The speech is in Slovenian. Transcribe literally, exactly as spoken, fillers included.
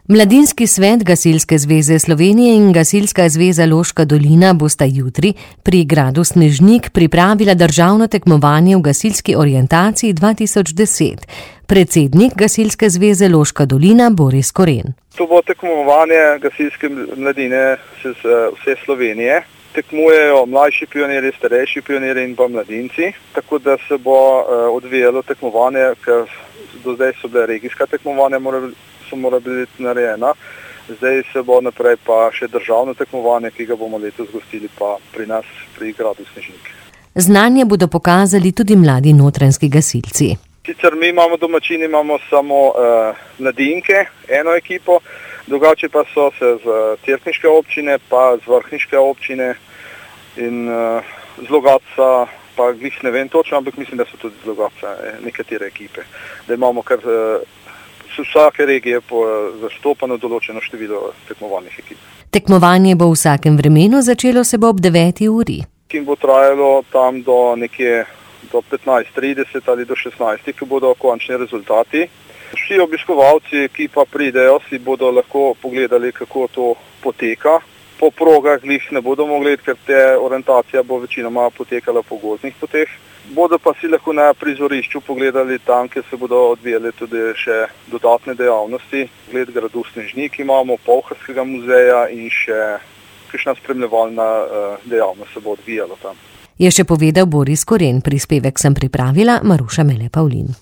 Mladinski svet Gasilske zveze Slovenije in Gasilska zveza Loška dolina bosta jutri pri gradu Snežnik pripravila državno tekmovanje v gasilski orientaciji dva tisoč deset. Predsednik Gasilske zveze Loška dolina Boris Koren. To bo tekmovanje gasilske mladine vse Slovenije. Tekmujejo mlajši pionirji, starejši pionirji in pa mladinci, tako da se bo odvijalo tekmovanje, ker do zdaj so bile regijska tekmovanja, so mora biti narejena. Zdaj se bo naprej pa še državno tekmovanje, ki ga bomo letos gostili pa pri nas, pri gradu Snežnik. Znanje bodo pokazali tudi mladi notranjski gasilci. Sicer mi imamo domačini, imamo samo uh, mladinke, eno ekipo, drugače pa so se z Cerkniške občine, pa z Vrhniške občine in uh, z Logatca, pa glih ne vem točno, ampak mislim, da so tudi z Logatca nekatere ekipe. Da imamo kar uh, vsake regije po zastopano določeno število tekmovalnih ekip. Tekmovanje bo v vsakem vremenu, začelo se bo ob deveti uri. Ki bo trajalo tam do nekje do petnajst trideset ali do šestnajst, ki bodo končni rezultati. Vsi obiskovalci, ki pa pridejo, si bodo lahko pogledali, kako to poteka. Po progah glih ne bodo mogli, ker te orientacija bo večinoma potekala po gozdnih poteh. Bodo pa si lahko na prizorišču pogledali tam, kjer se bodo odvijali tudi še dodatne dejavnosti. Gled gradu Snežnik imamo, Polharskega muzeja in še kakšna spremljevalna dejavnost se bo odvijala tam. Je še povedal Boris Koren, prispevek sem pripravila Maruša Mele Pavlin.